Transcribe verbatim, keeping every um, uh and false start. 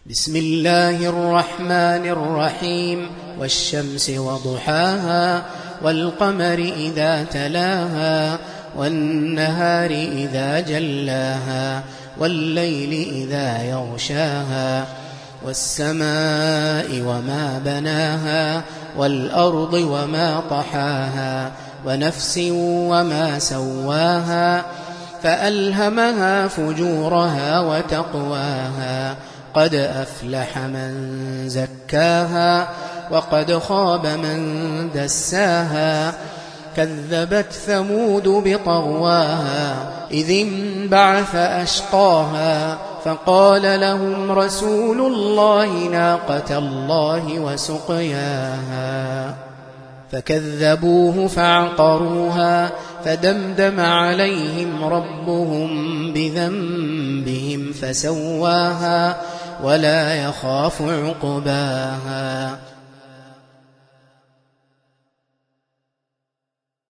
بسم الله الرحمن الرحيم والشمس وضحاها والقمر إذا تلاها والنهار إذا جلاها والليل إذا يغشاها والسماء وما بناها والأرض وما طحاها ونفس وما سواها فألهمها فجورها وتقواها قد أفلح من زكاها وقد خاب من دساها كذبت ثمود بطغواها إذ انبعث أشقاها فقال لهم رسول الله ناقة الله وسقياها فكذبوه فعقروها فدمدم عليهم ربهم بذنبهم فسواها ولا يخاف عقباها.